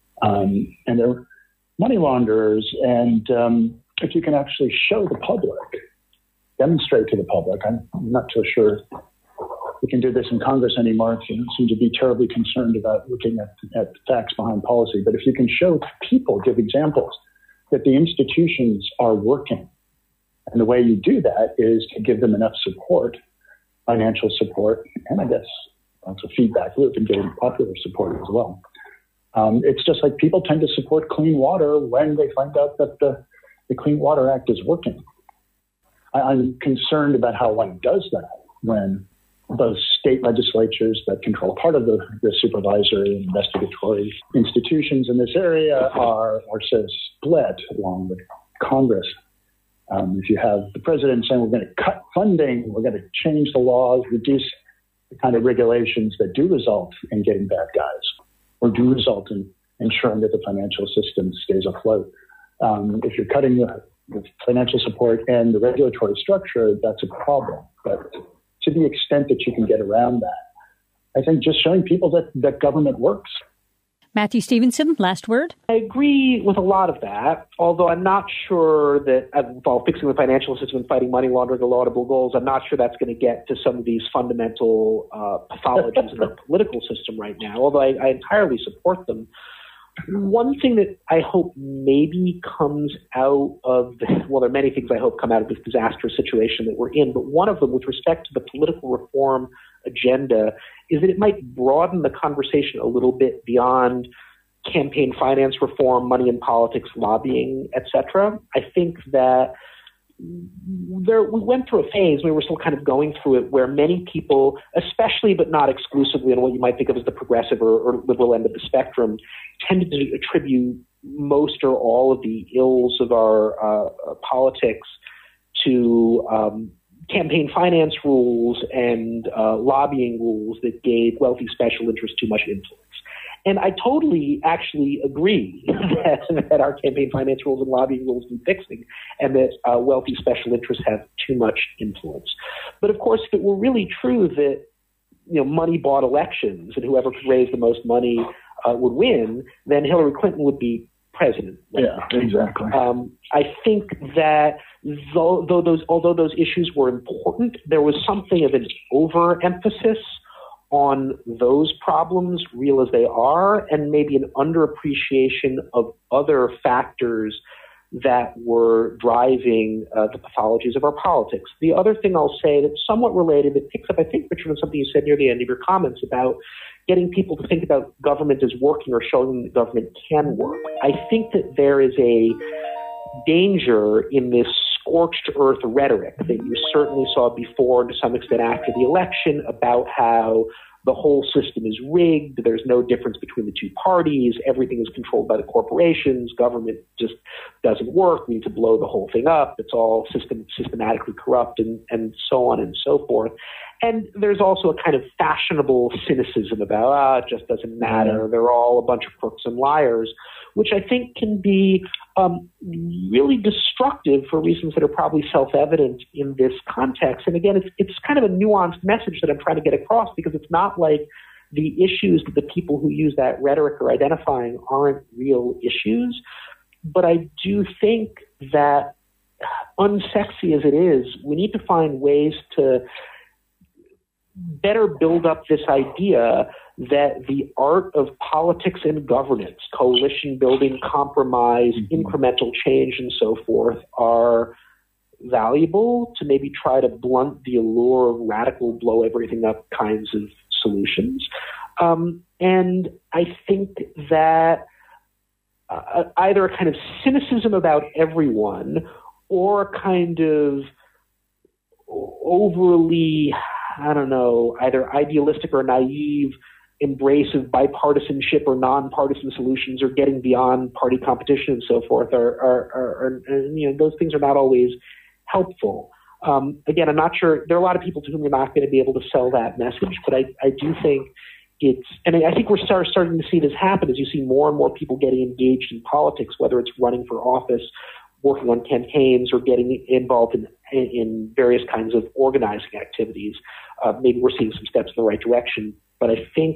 money launderers. And if you can actually show the public, demonstrate to the public, I'm not so sure we can do this in Congress anymore. You don't seem to be terribly concerned about looking at the facts behind policy. But if you can show people, give examples that the institutions are working. And the way you do that is to give them enough support, financial support, and I guess also feedback loop and getting popular support as well. It's just like people tend to support clean water when they find out that the Clean Water Act is working. I'm concerned about how one does that when those state legislatures that control part of the supervisory and investigatory institutions in this area are so split along with Congress. If you have the president saying we're going to cut funding, we're going to change the laws, reduce the kind of regulations that do result in getting bad guys or do result in ensuring that the financial system stays afloat. If you're cutting the financial support and the regulatory structure, that's a problem. But to the extent that you can get around that, I think just showing people that government works. Matthew Stevenson, last word. I agree with a lot of that, although I'm not sure that, while fixing the financial system and fighting money laundering are laudable goals, I'm not sure that's going to get to some of these fundamental pathologies in the political system right now, although I entirely support them. One thing that I hope maybe comes out of well, there are many things I hope come out of this disastrous situation that we're in, but one of them with respect to the political reform agenda is that it might broaden the conversation a little bit beyond campaign finance reform, money in politics, lobbying, etc. I think that we went through a phase, we were still kind of going through it, where many people, especially but not exclusively on what you might think of as the progressive or liberal end of the spectrum, tended to attribute most or all of the ills of our politics to campaign finance rules and lobbying rules that gave wealthy special interests too much influence. And I totally actually agree that our campaign finance rules and lobbying rules need fixing, and that wealthy special interests have too much influence. But of course, if it were really true that money bought elections and whoever could raise the most money would win, then Hillary Clinton would be president. Yeah, exactly. I think that although those issues were important, there was something of an overemphasis on those problems, real as they are, and maybe an underappreciation of other factors that were driving the pathologies of our politics. The other thing I'll say that's somewhat related, that picks up, I think, Richard, on something you said near the end of your comments about getting people to think about government as working or showing them that government can work. I think that there is a danger in this scorched earth rhetoric that you certainly saw before and to some extent after the election about how the whole system is rigged, there's no difference between the two parties, everything is controlled by the corporations, government just doesn't work, we need to blow the whole thing up, it's all systematically corrupt, and so on and so forth. And there's also a kind of fashionable cynicism about, it just doesn't matter, they're all a bunch of crooks and liars, which I think can be really destructive for reasons that are probably self-evident in this context. And again, it's kind of a nuanced message that I'm trying to get across, because it's not like the issues that the people who use that rhetoric are identifying aren't real issues. But I do think that, unsexy as it is, we need to find ways to better build up this idea that the art of politics and governance, coalition building, compromise, incremental change, and so forth, are valuable to maybe try to blunt the allure of radical blow everything up kinds of solutions. And I think that either a kind of cynicism about everyone or a kind of overly, either idealistic or naive embrace of bipartisanship or nonpartisan solutions or getting beyond party competition and so forth are those things are not always helpful. Again, I'm not sure. There are a lot of people to whom you're not going to be able to sell that message, but I do think I think we're starting to see this happen as you see more and more people getting engaged in politics, whether it's running for office, working on campaigns, or getting involved in various kinds of organizing activities. Maybe we're seeing some steps in the right direction, but I think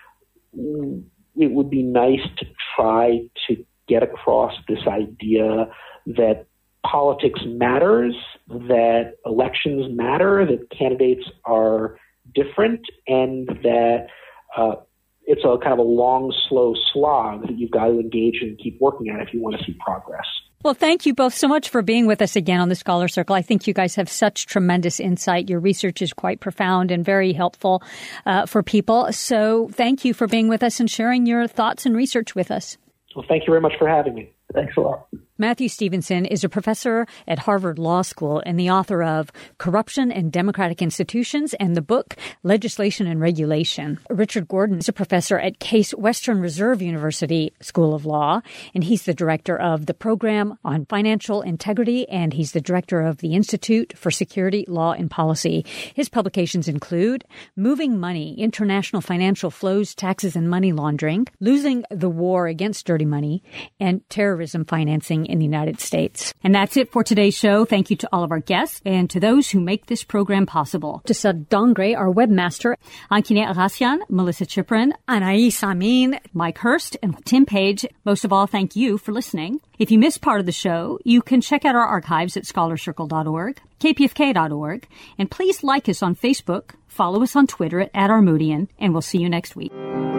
it would be nice to try to get across this idea that politics matters, that elections matter, that candidates are different, and that it's a kind of a long, slow slog that you've got to engage in and keep working at if you want to see progress. Well, thank you both so much for being with us again on the Scholar Circle. I think you guys have such tremendous insight. Your research is quite profound and very helpful for people. So thank you for being with us and sharing your thoughts and research with us. Well, thank you very much for having me. Thanks a lot. Matthew Stephenson is a professor at Harvard Law School and the author of Corruption in Democratic Institutions and the book Legislation and Regulation. Richard Gordon is a professor at Case Western Reserve University School of Law, and he's the director of the Program on Financial Integrity, and he's the director of the Institute for Security, Law, and Policy. His publications include Moving Money, International Financial Flows, Taxes, and Money Laundering, Losing the War Against Dirty Money, and Terrorism Financing in the United States. And that's it for today's show. Thank you to all of our guests and to those who make this program possible. To Sud Dongre, our webmaster, Ankinet Arasyan, Melissa Chiprin, Anais Amin, Mike Hurst, and Tim Page. Most of all, thank you for listening. If you missed part of the show, you can check out our archives at scholarcircle.org, kpfk.org, and please like us on Facebook, follow us on Twitter at Armoudian, and we'll see you next week.